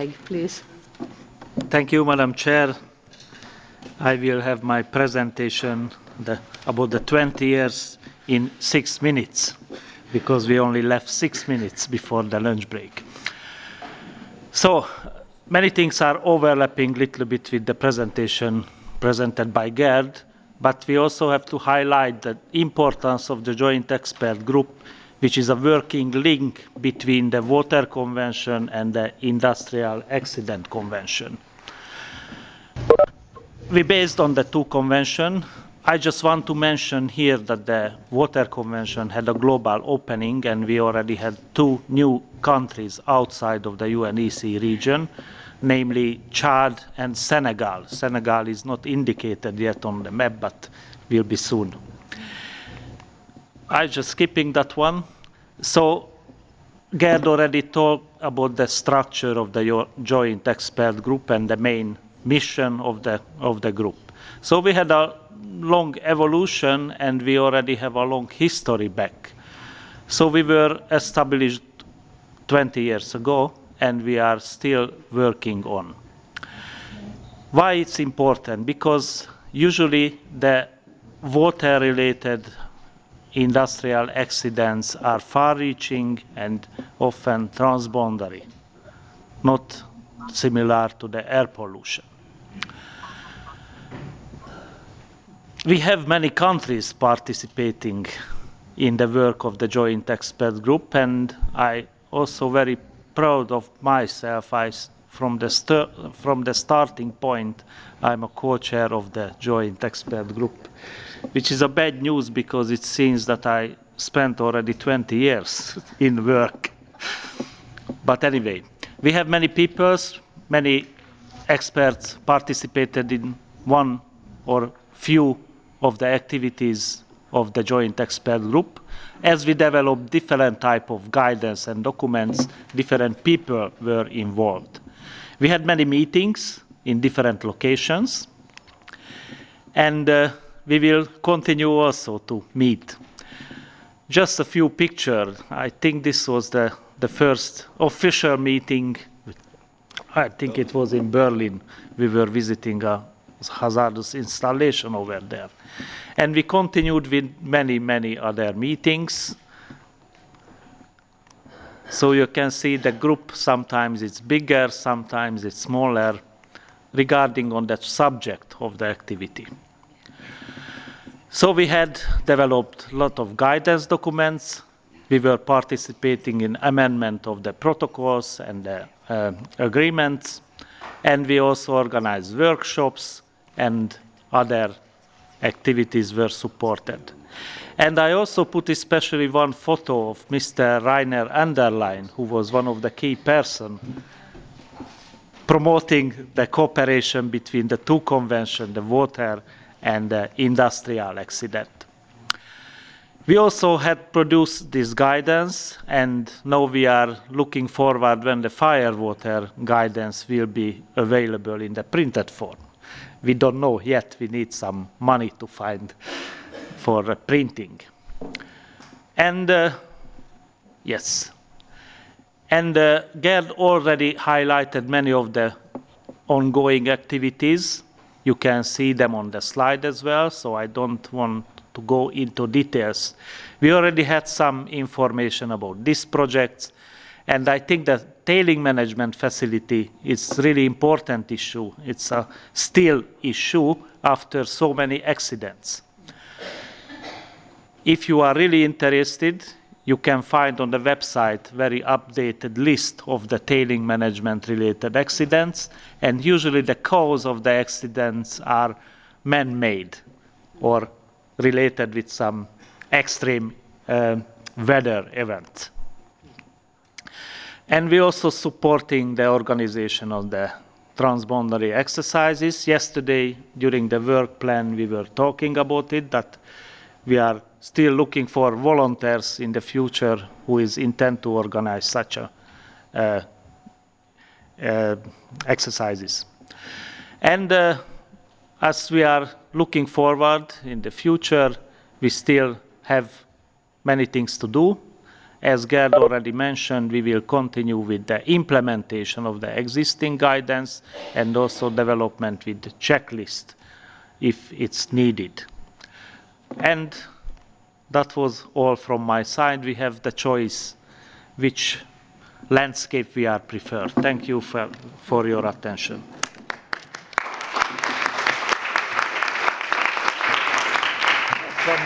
Greg, please. Thank you, Madam Chair. I will have my presentation about the 20 years in 6 minutes, because we only left 6 minutes before the lunch break. So, many things are overlapping a little bit with the presentation presented by Gerd, but we also have to highlight the importance of the Joint Expert Group, which is a working link between the Water Convention and the Industrial Accident Convention. We based on the two conventions. I just want to mention here that the Water Convention had a global opening, and we already had 2 new countries outside of the UNEC region, namely Chad and Senegal. Senegal is not indicated yet on the map, but will be soon. I'm just skipping that one. So, Gerd already talked about the structure of the Joint Expert Group and the main mission of the group. So we had a long evolution, and we already have a long history back. So we were established 20 years ago, and we are still working on. Why it's important? Because usually the water-related industrial accidents are far-reaching and often transboundary, not similar to the air pollution. We have many countries participating in the work of the Joint Expert Group, and I also very proud of myself. From the starting point, I'm a co-chair of the Joint Expert Group, which is a bad news because it seems that I spent already 20 years in work. But anyway, we have many people, many experts participated in one or few of the activities of the Joint Expert Group. As we developed different type of guidance and documents, different people were involved. We had many meetings in different locations, and we will continue also to meet. Just a few pictures. I think this was the first official meeting. I think it was in Berlin. We were visiting a hazardous installation over there. And we continued with many, many other meetings. So you can see the group, sometimes it's bigger, sometimes it's smaller, regarding on that subject of the activity. So we had developed a lot of guidance documents. We were participating in amendment of the protocols and the agreements. And we also organized workshops, and other activities were supported. And I also put especially one photo of Mr. Rainer Anderlein, who was one of the key persons promoting the cooperation between the two conventions, the water and the industrial accident. We also had produced this guidance, and now we are looking forward when the fire water guidance will be available in the printed form. We don't know yet. We need some money to find for printing. And yes. And Gerd already highlighted many of the ongoing activities. You can see them on the slide as well, so I don't want to go into details. We already had some information about this project, and I think that tailing management facility is a really important issue. It's a still issue after so many accidents. If you are really interested, you can find on the website very updated list of the tailing management related accidents, and usually the cause of the accidents are man-made or related with some extreme weather event. And we're also supporting the organization of the transboundary exercises. Yesterday, during the work plan, we were talking about it, that we are still looking for volunteers in the future who intend to organize such exercises. And as we are looking forward in the future, we still have many things to do. As Gerd already mentioned, we will continue with the implementation of the existing guidance and also development with the checklist if it's needed. And that was all from my side. We have the choice which landscape we are preferred. Thank you for your attention.